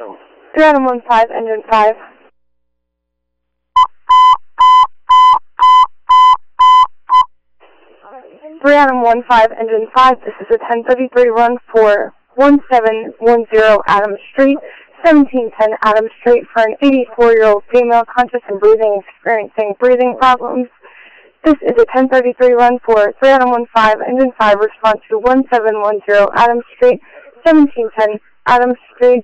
3 Adam 15, engine 5. 3 Adam 15, engine 5. This is a 1033 run for 1710 Adams Street, 1710 Adams Street for an 84-year-old female conscious and breathing, experiencing breathing problems. This is a 1033 run for 3 Adam 15, engine 5, response to 1710 Adams Street, 1710 Adams Street.